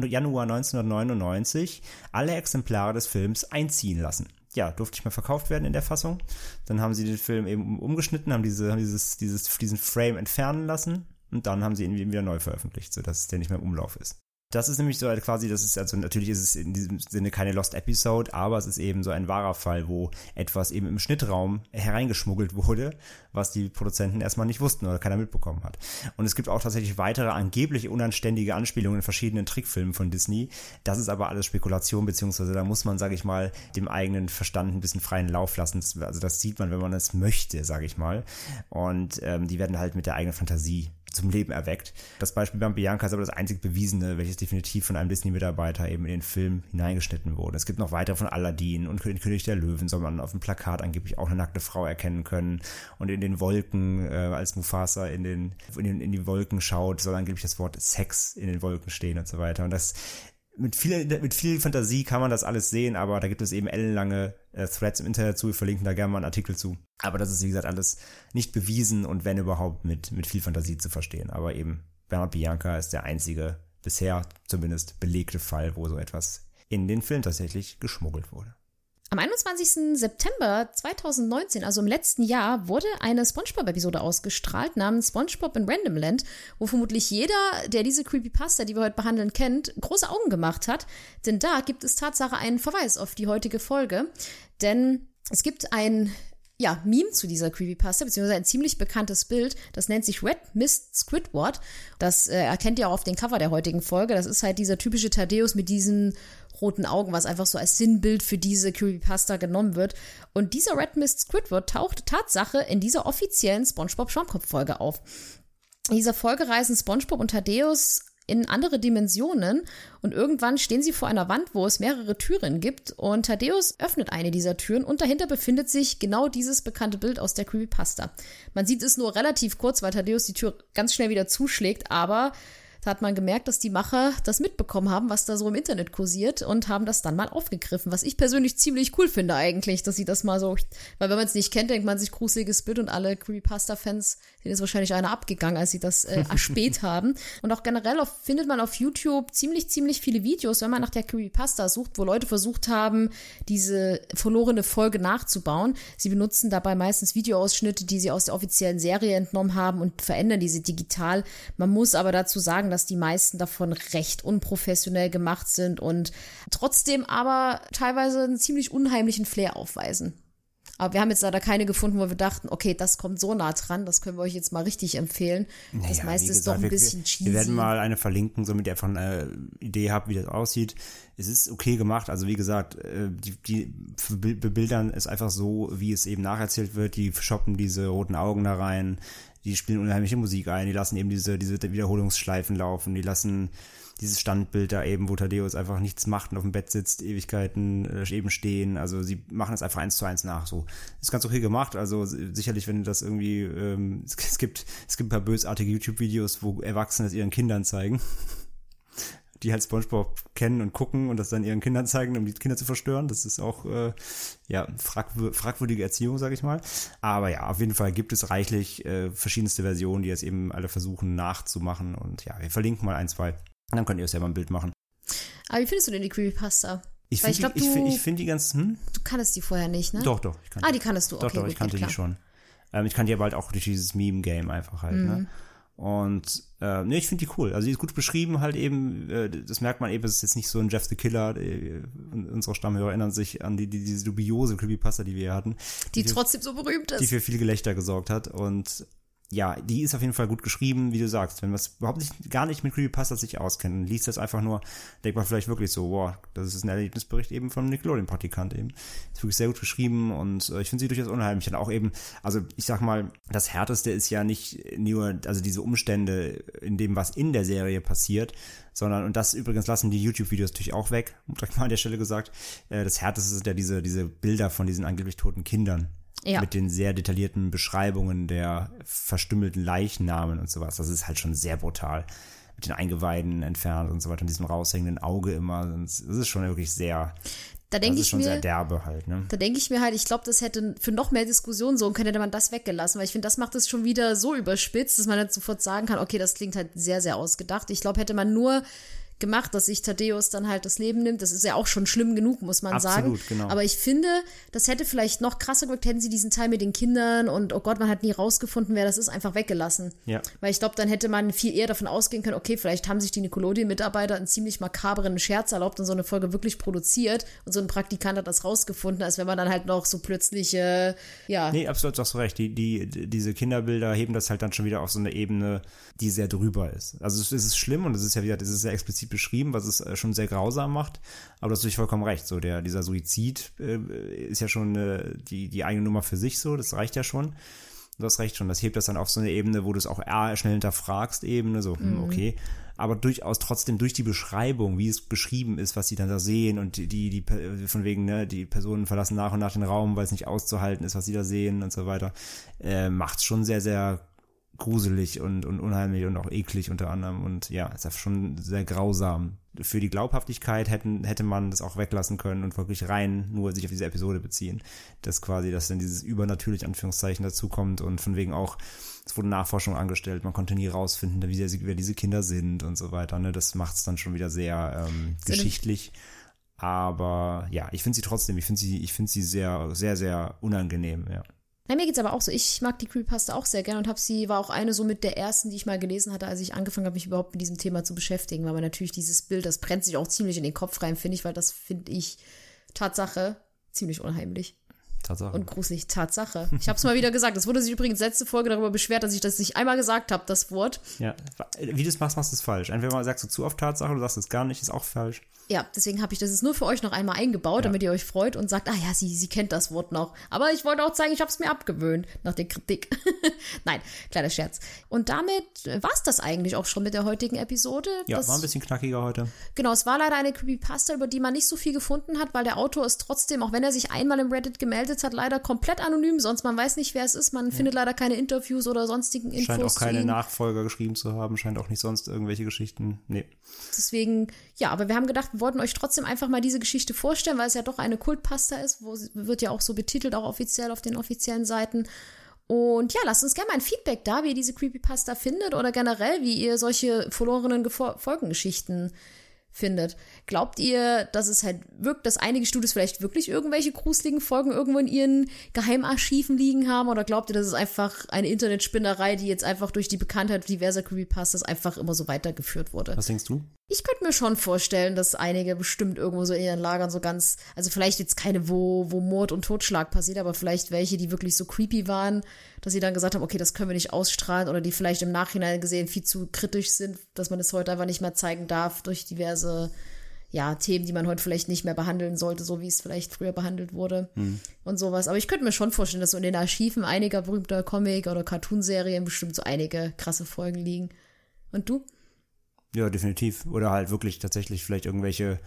[SPEAKER 1] 1999 alle Exemplare des Films einziehen lassen. Ja, durfte nicht mehr verkauft werden in der Fassung. Dann haben sie den Film eben umgeschnitten, haben diesen Frame entfernen lassen und dann haben sie ihn wieder neu veröffentlicht, sodass der nicht mehr im Umlauf ist. Das ist nämlich so quasi, natürlich ist es in diesem Sinne keine Lost Episode, aber es ist eben so ein wahrer Fall, wo etwas eben im Schnittraum hereingeschmuggelt wurde, was die Produzenten erstmal nicht wussten oder keiner mitbekommen hat. Und es gibt auch tatsächlich weitere angeblich unanständige Anspielungen in verschiedenen Trickfilmen von Disney. Das ist aber alles Spekulation, beziehungsweise da muss man, sage ich mal, dem eigenen Verstand ein bisschen freien Lauf lassen. Also das sieht man, wenn man es möchte, sage ich mal. Und die werden halt mit der eigenen Fantasie zum Leben erweckt. Das Beispiel bei Bianca ist aber das einzig Bewiesene, welches definitiv von einem Disney-Mitarbeiter eben in den Film hineingeschnitten wurde. Es gibt noch weitere von Aladdin und König der Löwen, soll man auf dem Plakat angeblich auch eine nackte Frau erkennen können. Und in den Wolken, als Mufasa in die Wolken schaut, soll angeblich das Wort Sex in den Wolken stehen und so weiter. Und das mit viel Fantasie kann man das alles sehen, aber da gibt es eben ellenlange Threads im Internet zu, wir verlinken da gerne mal einen Artikel zu. Aber das ist, wie gesagt, alles nicht bewiesen und wenn überhaupt mit viel Fantasie zu verstehen. Aber eben Bernhard Bianca ist der einzige, bisher zumindest belegte Fall, wo so etwas in den Film tatsächlich geschmuggelt wurde.
[SPEAKER 4] Am 21. September 2019, also im letzten Jahr, wurde eine SpongeBob-Episode ausgestrahlt namens SpongeBob in Randomland, wo vermutlich jeder, der diese Creepypasta, die wir heute behandeln, kennt, große Augen gemacht hat. Denn da gibt es Tatsache einen Verweis auf die heutige Folge. Denn es gibt ein Meme zu dieser Creepypasta, beziehungsweise ein ziemlich bekanntes Bild, das nennt sich Red Mist Squidward. Das erkennt ihr auch auf dem Cover der heutigen Folge. Das ist halt dieser typische Thaddeus mit diesen roten Augen, was einfach so als Sinnbild für diese Creepypasta genommen wird. Und dieser Red Mist Squidward taucht Tatsache in dieser offiziellen SpongeBob Schwammkopf-Folge auf. In dieser Folge reisen SpongeBob und Thaddeus in andere Dimensionen und irgendwann stehen sie vor einer Wand, wo es mehrere Türen gibt und Thaddeus öffnet eine dieser Türen und dahinter befindet sich genau dieses bekannte Bild aus der Creepypasta. Man sieht es nur relativ kurz, weil Thaddeus die Tür ganz schnell wieder zuschlägt, aber da hat man gemerkt, dass die Macher das mitbekommen haben, was da so im Internet kursiert und haben das dann mal aufgegriffen, was ich persönlich ziemlich cool finde eigentlich, dass sie das mal so, weil wenn man es nicht kennt, denkt man sich gruseliges Bild und alle Creepypasta-Fans, denen ist wahrscheinlich einer abgegangen, als sie das erspäht haben. Und auch generell findet man auf YouTube ziemlich viele Videos, wenn man nach der Creepypasta sucht, wo Leute versucht haben, diese verlorene Folge nachzubauen. Sie benutzen dabei meistens Videoausschnitte, die sie aus der offiziellen Serie entnommen haben und verändern diese digital. Man muss aber dazu sagen, dass die meisten davon recht unprofessionell gemacht sind und trotzdem aber teilweise einen ziemlich unheimlichen Flair aufweisen. Aber wir haben jetzt leider keine gefunden, wo wir dachten, okay, das kommt so nah dran, das können wir euch jetzt mal richtig empfehlen.
[SPEAKER 1] Naja,
[SPEAKER 4] das meiste ist doch ein bisschen cheesy.
[SPEAKER 1] Wir werden mal eine verlinken, damit ihr einfach eine Idee habt, wie das aussieht. Es ist okay gemacht, also wie gesagt, die bebildern es einfach so, wie es eben nacherzählt wird. Die shoppen diese roten Augen da rein, die spielen unheimliche Musik ein, die lassen eben diese Wiederholungsschleifen laufen, die lassen dieses Standbild da eben, wo Thaddeus einfach nichts macht und auf dem Bett sitzt, Ewigkeiten eben stehen. Also sie machen es einfach 1:1 nach. So ist ganz okay gemacht. Also sicherlich, wenn das irgendwie es gibt ein paar bösartige YouTube-Videos, wo Erwachsene es ihren Kindern zeigen, die halt SpongeBob kennen und gucken und das dann ihren Kindern zeigen, um die Kinder zu verstören. Das ist auch fragwürdige Erziehung, sage ich mal. Aber ja, auf jeden Fall gibt es reichlich verschiedenste Versionen, die jetzt eben alle versuchen nachzumachen. Und ja, wir verlinken mal 1, 2. Und dann könnt ihr selber ein Bild machen.
[SPEAKER 4] Aber wie findest du denn die Creepypasta?
[SPEAKER 1] Ich finde die ganz,
[SPEAKER 4] Du kanntest die vorher nicht, ne?
[SPEAKER 1] Doch, ich kannte
[SPEAKER 4] die kanntest du, okay.
[SPEAKER 1] Doch, ich kannte die schon. Ich kannte die aber halt auch durch dieses Meme-Game einfach halt, ne? Und ich finde die cool. Also die ist gut beschrieben halt eben, das merkt man eben, es ist jetzt nicht so ein Jeff the Killer, unsere Stammhörer erinnern sich an diese dubiose Creepypasta, die wir hier hatten.
[SPEAKER 4] Die trotzdem so berühmt ist.
[SPEAKER 1] Die für viel Gelächter gesorgt hat und ja, die ist auf jeden Fall gut geschrieben, wie du sagst. Wenn man es gar nicht mit Creepypasta sich auskennt und liest das einfach nur, denkt man vielleicht wirklich so, wow, das ist ein Erlebnisbericht eben von Nickelodeon-Praktikant eben. Ist wirklich sehr gut geschrieben und ich finde sie durchaus unheimlich. Und auch eben, also ich sag mal, das Härteste ist ja nicht nur, also diese Umstände in dem, was in der Serie passiert, sondern, und das übrigens lassen die YouTube-Videos natürlich auch weg, direkt mal an der Stelle gesagt, das Härteste sind ja diese Bilder von diesen angeblich toten Kindern. Ja. Mit den sehr detaillierten Beschreibungen der verstümmelten Leichnamen und sowas. Das ist halt schon sehr brutal. Mit den Eingeweiden entfernt und so weiter und diesem raushängenden Auge immer. Das ist schon wirklich sehr, sehr derbe halt, ne? Da
[SPEAKER 4] denke ich mir halt, ich glaube, das hätte für noch mehr Diskussionen sorgen können, hätte man das weggelassen. Weil ich finde, das macht es schon wieder so überspitzt, dass man dann sofort sagen kann, okay, das klingt halt sehr, sehr ausgedacht. Ich glaube, hätte man nur gemacht, dass sich Thaddeus dann halt das Leben nimmt. Das ist ja auch schon schlimm genug, muss man sagen.
[SPEAKER 1] Absolut, genau.
[SPEAKER 4] Aber ich finde, das hätte vielleicht noch krasser gewirkt, hätten sie diesen Teil mit den Kindern und oh Gott, man hat nie rausgefunden, wer das ist, einfach weggelassen.
[SPEAKER 1] Ja.
[SPEAKER 4] Weil ich glaube, dann hätte man viel eher davon ausgehen können, okay, vielleicht haben sich die Nickelodeon-Mitarbeiter einen ziemlich makabren Scherz erlaubt und so eine Folge wirklich produziert und so ein Praktikant hat das rausgefunden, als wenn man dann halt noch so plötzlich,
[SPEAKER 1] Nee, absolut, hast du recht. Diese Kinderbilder heben das halt dann schon wieder auf so eine Ebene, die sehr drüber ist. Also es ist schlimm und es ist ja wieder, es ist sehr explizit beschrieben, was es schon sehr grausam macht, aber du hast natürlich vollkommen recht, so dieser Suizid ist ja schon die eigene Nummer für sich so, das reicht ja schon. Du hast recht schon, das hebt das dann auf so eine Ebene, wo du es auch schnell hinterfragst eben, so, okay, aber durchaus trotzdem durch die Beschreibung, wie es beschrieben ist, was sie dann da sehen und die von wegen, ne, die Personen verlassen nach und nach den Raum, weil es nicht auszuhalten ist, was sie da sehen und so weiter, macht es schon sehr, sehr gruselig und unheimlich und auch eklig unter anderem und ja, ist ja schon sehr grausam. Für die Glaubhaftigkeit hätte man das auch weglassen können und wirklich rein nur sich auf diese Episode beziehen. Dass dann dieses übernatürlich Anführungszeichen dazu kommt und von wegen auch, es wurde Nachforschung angestellt, man konnte nie rausfinden, wer diese Kinder sind und so weiter. Ne? Das macht es dann schon wieder sehr geschichtlich. Aber ja, ich finde sie trotzdem, ich finde sie sehr, sehr, sehr unangenehm, ja.
[SPEAKER 4] Na, mir geht's aber auch so. Ich mag die Creepypasta auch sehr gerne und war auch eine so mit der ersten, die ich mal gelesen hatte, als ich angefangen habe, mich überhaupt mit diesem Thema zu beschäftigen, weil man natürlich dieses Bild, das brennt sich auch ziemlich in den Kopf rein, finde ich, weil das finde ich Tatsache ziemlich unheimlich.
[SPEAKER 1] Tatsache.
[SPEAKER 4] Und gruselig, Tatsache. Ich habe es mal wieder gesagt. Es wurde sich übrigens letzte Folge darüber beschwert, dass ich das nicht einmal gesagt habe, das Wort.
[SPEAKER 1] Ja, wie du es machst, machst du es falsch. Entweder sagst du zu oft Tatsache, du sagst es gar nicht, ist auch falsch.
[SPEAKER 4] Ja, deswegen habe ich das jetzt nur für euch noch einmal eingebaut, damit ihr euch freut und sagt, sie kennt das Wort noch. Aber ich wollte auch zeigen, ich habe es mir abgewöhnt nach der Kritik. Nein, kleiner Scherz. Und damit war es das eigentlich auch schon mit der heutigen Episode.
[SPEAKER 1] Ja, war ein bisschen knackiger heute.
[SPEAKER 4] Genau, es war leider eine Creepypasta, über die man nicht so viel gefunden hat, weil der Autor ist trotzdem, auch wenn er sich einmal im Reddit gemeldet hat, leider komplett anonym. Sonst man weiß nicht, wer es ist. Man findet leider keine Interviews oder sonstigen Infos.
[SPEAKER 1] Scheint auch keine Nachfolger geschrieben zu haben. Scheint auch nicht sonst irgendwelche Geschichten. Nee.
[SPEAKER 4] Deswegen, ja, aber wir haben gedacht, wir wollten euch trotzdem einfach mal diese Geschichte vorstellen, weil es ja doch eine Kultpasta ist, wird ja auch so betitelt, auch offiziell auf den offiziellen Seiten. Und ja, lasst uns gerne mal ein Feedback da, wie ihr diese Creepypasta findet oder generell, wie ihr solche verlorenen Folgengeschichten findet. Glaubt ihr, dass es halt wirkt, dass einige Studios vielleicht wirklich irgendwelche gruseligen Folgen irgendwo in ihren Geheimarchiven liegen haben? Oder glaubt ihr, das ist einfach eine Internetspinnerei, die jetzt einfach durch die Bekanntheit diverser Creepypastas einfach immer so weitergeführt wurde?
[SPEAKER 1] Was denkst du?
[SPEAKER 4] Ich könnte mir schon vorstellen, dass einige bestimmt irgendwo so in ihren Lagern so ganz, also vielleicht jetzt keine, wo Mord und Totschlag passiert, aber vielleicht welche, die wirklich so creepy waren, dass sie dann gesagt haben, okay, das können wir nicht ausstrahlen, oder die vielleicht im Nachhinein gesehen viel zu kritisch sind, dass man es heute einfach nicht mehr zeigen darf durch diverse, ja, Themen, die man heute vielleicht nicht mehr behandeln sollte, so wie es vielleicht früher behandelt wurde und sowas. Aber ich könnte mir schon vorstellen, dass so in den Archiven einiger berühmter Comic- oder Cartoonserien bestimmt so einige krasse Folgen liegen. Und du?
[SPEAKER 1] Ja, definitiv. Oder halt wirklich tatsächlich vielleicht irgendwelche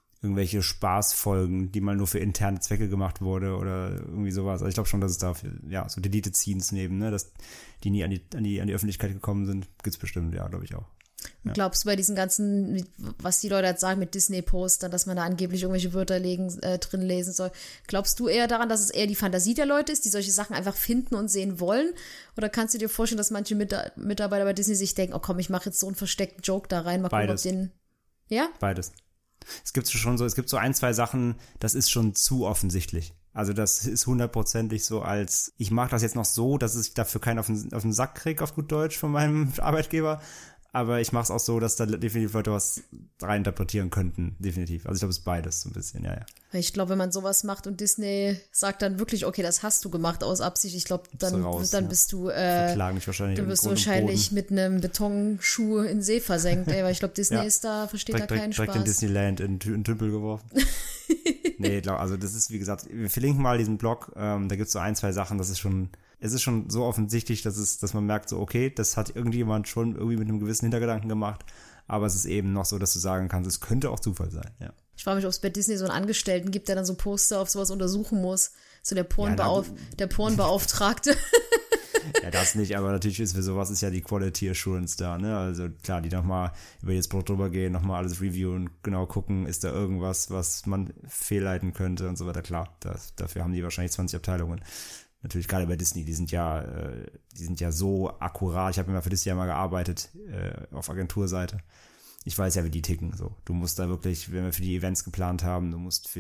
[SPEAKER 1] Spaßfolgen, die mal nur für interne Zwecke gemacht wurde oder irgendwie sowas. Also ich glaube schon, dass es da so Deleted Scenes neben, ne, dass die nie an die Öffentlichkeit gekommen sind, gibt's bestimmt, ja, glaube ich auch. Ja.
[SPEAKER 4] Glaubst du bei diesen ganzen, was die Leute jetzt sagen mit Disney-Postern, dass man da angeblich irgendwelche Wörter drin lesen soll, glaubst du eher daran, dass es eher die Fantasie der Leute ist, die solche Sachen einfach finden und sehen wollen? Oder kannst du dir vorstellen, dass manche Mitarbeiter bei Disney sich denken, oh komm, ich mache jetzt so einen versteckten Joke da rein, mal gucken, ob den... Ja?
[SPEAKER 1] Beides. Es gibt so ein, zwei Sachen, das ist schon zu offensichtlich. Also das ist 100%ig so als, ich mache das jetzt noch so, dass ich dafür keinen auf den Sack kriege, auf gut Deutsch, von meinem Arbeitgeber. Aber ich mache es auch so, dass da definitiv Leute was reininterpretieren könnten, definitiv. Also ich glaube, es ist beides so ein bisschen, ja. Ich
[SPEAKER 4] glaube, wenn man sowas macht und Disney sagt dann wirklich, okay, das hast du gemacht aus Absicht, ich glaube, dann bist du
[SPEAKER 1] verklagen mich wahrscheinlich.
[SPEAKER 4] Du wirst wahrscheinlich mit einem Betonschuh in den See versenkt, weil ich glaube, Disney ist da, versteht da keinen Spaß.
[SPEAKER 1] Direkt in Disneyland in Tümpel geworfen. Nee, also das ist, wie gesagt, wir verlinken mal diesen Blog, da gibt's so ein, zwei Sachen, es ist schon so offensichtlich, dass man merkt, so okay, das hat irgendjemand schon irgendwie mit einem gewissen Hintergedanken gemacht, aber es ist eben noch so, dass du sagen kannst, es könnte auch Zufall sein, ja. Ich
[SPEAKER 4] frage mich, ob es bei Disney so einen Angestellten gibt, der dann so Poster auf sowas untersuchen muss, so der Pornbeauftragte.
[SPEAKER 1] Ja, das nicht, aber natürlich ist für sowas ist ja die Quality Assurance da, ne, also klar, die nochmal über jedes Produkt drüber gehen, nochmal alles reviewen, genau gucken, ist da irgendwas, was man fehlleiten könnte und so weiter, klar, dafür haben die wahrscheinlich 20 Abteilungen. Natürlich gerade bei Disney, die sind ja so akkurat. Ich habe immer für Disney mal gearbeitet auf Agenturseite. Ich weiß ja, wie die ticken. So, du musst da wirklich, wenn wir für die Events geplant haben,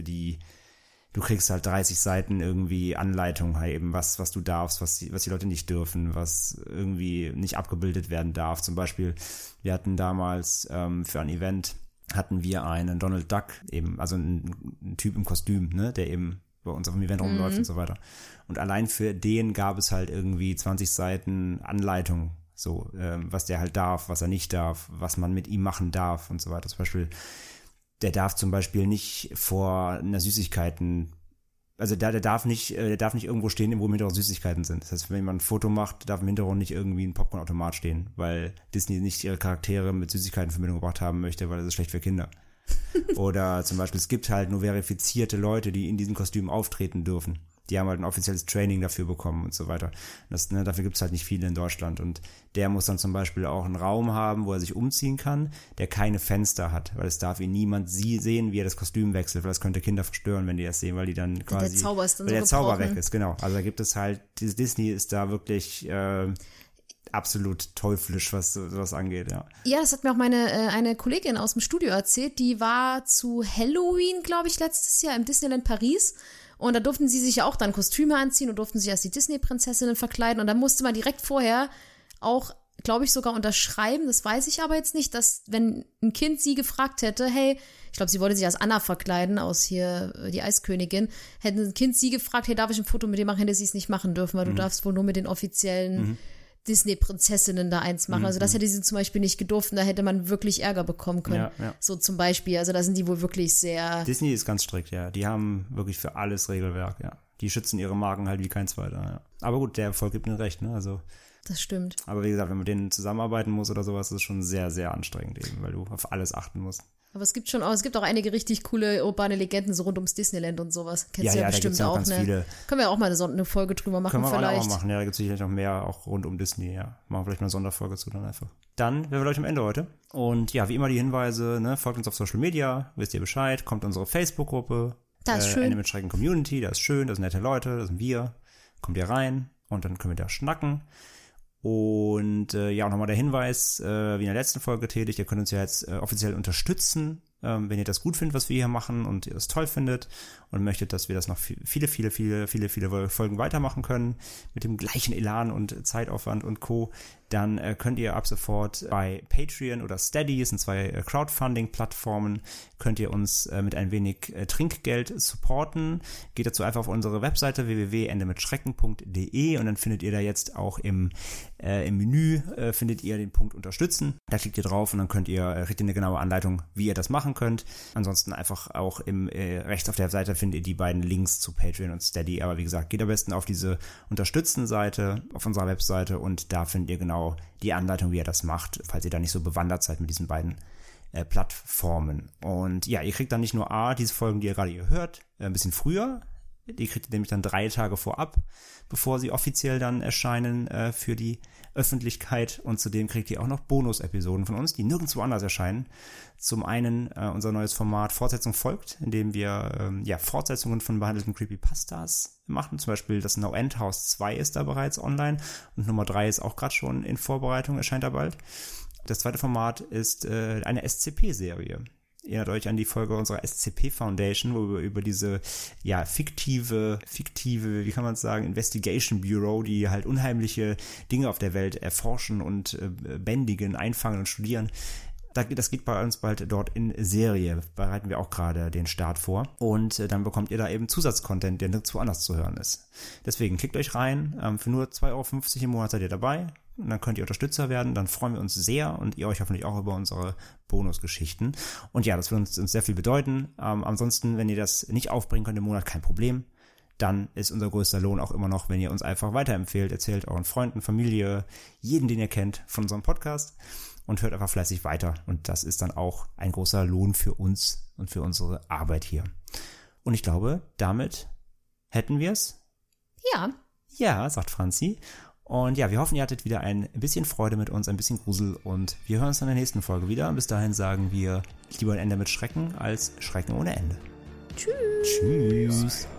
[SPEAKER 1] du kriegst halt 30 Seiten irgendwie Anleitung, halt eben was du darfst, was die Leute nicht dürfen, was irgendwie nicht abgebildet werden darf. Zum Beispiel, wir hatten damals für ein Event hatten wir einen Donald Duck eben, also einen Typ im Kostüm, ne, der eben bei uns auf dem Event rumläuft und so weiter. Und allein für den gab es halt irgendwie 20 Seiten Anleitung, so, was der halt darf, was er nicht darf, was man mit ihm machen darf und so weiter. Zum Beispiel, der darf zum Beispiel nicht vor einer Süßigkeiten, also der darf nicht irgendwo stehen, wo im Hintergrund Süßigkeiten sind. Das heißt, wenn jemand ein Foto macht, darf im Hintergrund nicht irgendwie ein Popcornautomat stehen, weil Disney nicht ihre Charaktere mit Süßigkeiten in Verbindung gebracht haben möchte, weil das ist schlecht für Kinder. Oder zum Beispiel, es gibt halt nur verifizierte Leute, die in diesen Kostümen auftreten dürfen. Die haben halt ein offizielles Training dafür bekommen und so weiter. Dafür gibt's halt nicht viele in Deutschland. Und der muss dann zum Beispiel auch einen Raum haben, wo er sich umziehen kann, der keine Fenster hat, weil es darf ihn niemand sehen, wie er das Kostüm wechselt, weil das könnte Kinder verstören, wenn die das sehen, weil die dann quasi...
[SPEAKER 4] Der Zauber ist dann
[SPEAKER 1] weil der Zauber weg ist, genau. Also da gibt es halt, Disney ist da wirklich... absolut teuflisch, was sowas angeht, ja.
[SPEAKER 4] Ja, das hat mir auch eine Kollegin aus dem Studio erzählt, die war zu Halloween, glaube ich, letztes Jahr im Disneyland Paris, und da durften sie sich ja auch dann Kostüme anziehen und durften sich als die Disney-Prinzessinnen verkleiden, und dann musste man direkt vorher auch glaube ich, sogar unterschreiben, das weiß ich aber jetzt nicht, dass wenn ein Kind sie gefragt hätte, hey, ich glaube, sie wollte sich als Anna verkleiden, aus hier die Eiskönigin, hätte ein Kind sie gefragt, hey, darf ich ein Foto mit dir machen, hätte sie es nicht machen dürfen, weil du darfst wohl nur mit den offiziellen Disney-Prinzessinnen da eins machen. Also das hätte sie zum Beispiel nicht gedurft, da hätte man wirklich Ärger bekommen können. Ja. So zum Beispiel, also da sind die wohl wirklich sehr...
[SPEAKER 1] Disney ist ganz strikt, ja. Die haben wirklich für alles Regelwerk, ja. Die schützen ihre Marken halt wie kein zweiter, ja. Aber gut, der Erfolg gibt ihnen recht, ne, also...
[SPEAKER 4] Das stimmt.
[SPEAKER 1] Aber wie gesagt, wenn man mit denen zusammenarbeiten muss oder sowas, ist es schon sehr, sehr anstrengend eben, weil du auf alles achten musst.
[SPEAKER 4] Aber es gibt auch einige richtig coole urbane Legenden so rund ums Disneyland und sowas. Kennst du ja bestimmt auch,
[SPEAKER 1] ganz
[SPEAKER 4] ne?
[SPEAKER 1] viele.
[SPEAKER 4] Können wir auch mal eine Folge drüber machen vielleicht.
[SPEAKER 1] Können wir auch machen, ja, da gibt es sicherlich noch mehr, auch rund um Disney, ja. Machen wir vielleicht mal eine Sonderfolge zu dann einfach. Dann wären wir gleich am Ende heute. Und ja, wie immer die Hinweise, ne, folgt uns auf Social Media, wisst ihr Bescheid, kommt unsere Facebook-Gruppe.
[SPEAKER 4] Das ist schön.
[SPEAKER 1] Ende mit Schrecken Community, das ist schön, das sind nette Leute, das sind wir. Kommt ihr rein und dann können wir da schnacken. Und ja, auch nochmal der Hinweis, wie in der letzten Folge getätigt, ihr könnt uns ja jetzt offiziell unterstützen, wenn ihr das gut findet, was wir hier machen und ihr das toll findet und möchtet, dass wir das noch viele Folgen weitermachen können mit dem gleichen Elan und Zeitaufwand und Co., dann könnt ihr ab sofort bei Patreon oder Steady, es sind 2 Crowdfunding-Plattformen, könnt ihr uns mit ein wenig Trinkgeld supporten. Geht dazu einfach auf unsere Webseite www.endemitschrecken.de und dann findet ihr da jetzt auch im Menü findet ihr den Punkt Unterstützen. Da klickt ihr drauf und dann kriegt ihr eine genaue Anleitung, wie ihr das machen könnt. Ansonsten einfach auch rechts auf der Seite findet ihr die beiden Links zu Patreon und Steady. Aber wie gesagt, geht am besten auf diese Unterstützen-Seite auf unserer Webseite und da findet ihr genau die Anleitung, wie ihr das macht, falls ihr da nicht so bewandert seid mit diesen beiden Plattformen. Und ja, ihr kriegt dann nicht nur diese Folgen, die ihr gerade hier hört, ein bisschen früher. Die kriegt ihr nämlich dann 3 Tage vorab, bevor sie offiziell dann erscheinen für die Öffentlichkeit. Und zudem kriegt ihr auch noch Bonus-Episoden von uns, die nirgendwo anders erscheinen. Zum einen unser neues Format Fortsetzung folgt, in dem wir Fortsetzungen von behandelten Creepypastas machen. Zum Beispiel das No End House 2 ist da bereits online und Nummer 3 ist auch gerade schon in Vorbereitung, erscheint da bald. Das zweite Format ist eine SCP-Serie. Ihr erinnert euch an die Folge unserer SCP Foundation, wo wir über diese fiktive, wie kann man es sagen, Investigation Bureau, die halt unheimliche Dinge auf der Welt erforschen und bändigen, einfangen und studieren. Das geht bei uns bald dort in Serie. Bereiten wir auch gerade den Start vor. Und dann bekommt ihr da eben Zusatzcontent, der nirgendwo anders zu hören ist. Deswegen klickt euch rein. Für nur 2,50 € im Monat seid ihr dabei. Und dann könnt ihr Unterstützer werden. Dann freuen wir uns sehr und ihr euch hoffentlich auch über unsere Bonusgeschichten. Und ja, das wird uns sehr viel bedeuten. Ansonsten, wenn ihr das nicht aufbringen könnt im Monat, kein Problem. Dann ist unser größter Lohn auch immer noch, wenn ihr uns einfach weiterempfehlt. Erzählt euren Freunden, Familie, jeden, den ihr kennt, von unserem Podcast. Und hört einfach fleißig weiter. Und das ist dann auch ein großer Lohn für uns und für unsere Arbeit hier. Und ich glaube, damit hätten wir es.
[SPEAKER 4] Ja.
[SPEAKER 1] Ja, sagt Franzi. Und ja, wir hoffen, ihr hattet wieder ein bisschen Freude mit uns, ein bisschen Grusel. Und wir hören uns dann in der nächsten Folge wieder. Und bis dahin sagen wir, lieber ein Ende mit Schrecken als Schrecken ohne Ende.
[SPEAKER 4] Tschüss.
[SPEAKER 1] Tschüss.